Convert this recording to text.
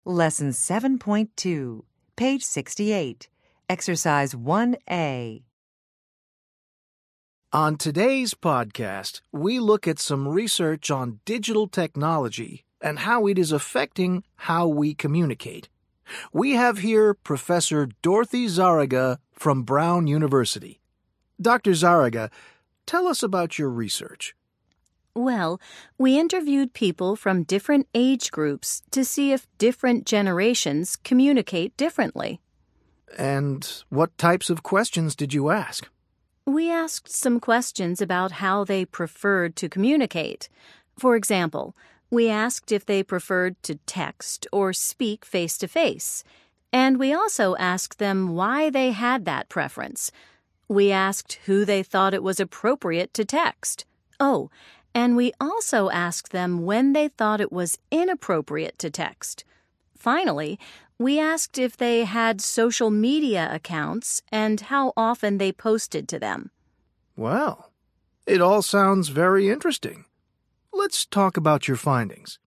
Lesson 7.2, page 68, Exercise 1A. On today's podcast, we look at some research on digital technology and how it is affecting how we communicate. We have here Professor Dorothy Zaraga from Brown University. Dr. Zaraga, tell us about your research. Well, we interviewed people from different age groups to see if different generations communicate differently. And what types of questions did you ask? We asked some questions about how they preferred to communicate. For example, we asked if they preferred to text or speak face-to-face. And we also asked them why they had that preference. We asked who they thought it was appropriate to text. Oh, and we also asked them when they thought it was inappropriate to text. Finally, we asked if they had social media accounts and how often they posted to them. Well, it all sounds very interesting. Let's talk about your findings.